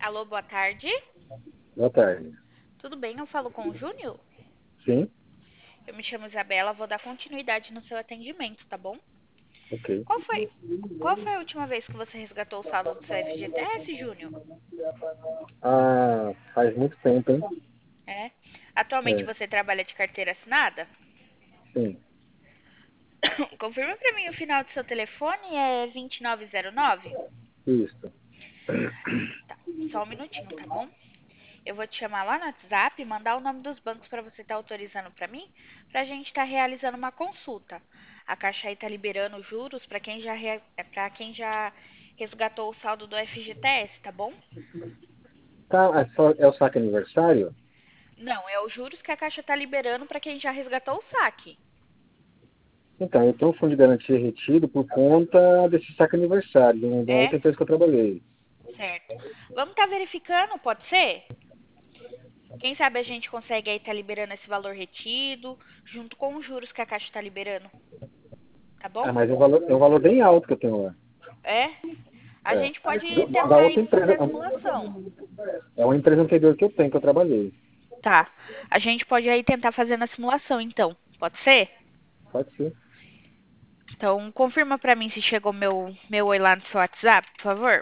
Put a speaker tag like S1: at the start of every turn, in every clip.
S1: Alô, boa tarde.
S2: Boa tarde.
S1: Tudo bem? Eu falo com o Júnior?
S2: Sim,
S1: Eu me chamo Isabela, vou dar continuidade no seu atendimento, tá bom?
S2: ok.
S1: Qual foi, qual foi a última vez que você resgatou o saldo do seu FGTS, Júnior?
S2: Ah, faz muito tempo, hein?
S1: É. Atualmente
S2: É,
S1: você trabalha de carteira assinada?
S2: sim,
S1: Confirma pra mim o final do seu telefone é 2909?
S2: isso.
S1: Tá, só um minutinho, tá bom? Eu vou te chamar lá no WhatsApp e mandar o nome dos bancos para você estar autorizando para mim, para a gente estar realizando uma consulta. A Caixa aí está liberando juros para para quem já resgatou o saldo do FGTS, tá bom?
S2: Tá, é o saque aniversário?
S1: Não, é os juros que a Caixa está liberando para quem já resgatou o saque,
S2: Então, eu tenho um fundo de garantia retido por conta desse saque aniversário, de uma
S1: é?
S2: outra empresa que eu trabalhei.
S1: Certo. Vamos estar verificando, pode ser? Quem sabe a gente consegue aí estar liberando esse valor retido, junto com os juros que a Caixa está liberando, tá bom?
S2: Ah, mas é um valor bem alto que eu tenho lá.
S1: É? A
S2: É.
S1: gente pode
S2: Da
S1: tentar aí
S2: outra
S1: fazer
S2: empresa.
S1: a simulação.
S2: É uma empresa anterior que eu tenho, que eu trabalhei.
S1: Tá. A gente pode aí tentar fazer na simulação, então. Pode ser?
S2: Pode ser.
S1: Então, confirma pra mim se chegou meu oi lá no seu WhatsApp, por favor.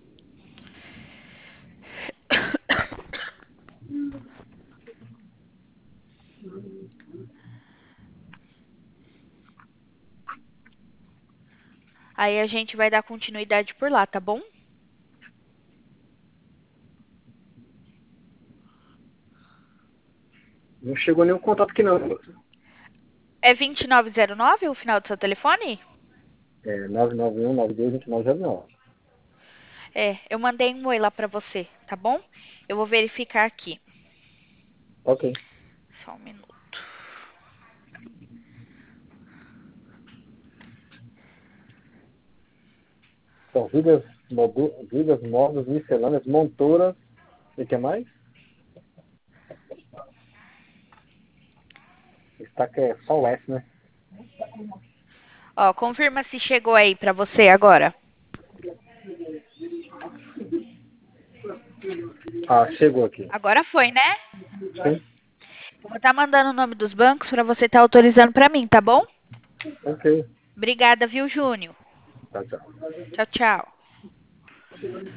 S1: Aí a gente vai dar continuidade por lá, tá bom?
S2: Não chegou nenhum contato aqui, não.
S1: É 2909 o final do seu telefone?
S2: É 991922909.
S1: É, eu mandei um oi lá pra você, tá bom? Eu vou verificar aqui.
S2: Ok.
S1: Só um minuto.
S2: São vigas, móveis, miscelâneas, montoras. E o que mais? Está que é só o S, né?
S1: Ó, confirma se chegou aí pra você agora.
S2: Ah, chegou aqui.
S1: Agora foi, né?
S2: Sim?
S1: Eu vou estar mandando o nome dos bancos pra você estar autorizando pra mim, tá bom?
S2: Ok.
S1: Obrigada, viu, Júnior?
S2: Tchau, tchau.
S1: Tchau, tchau.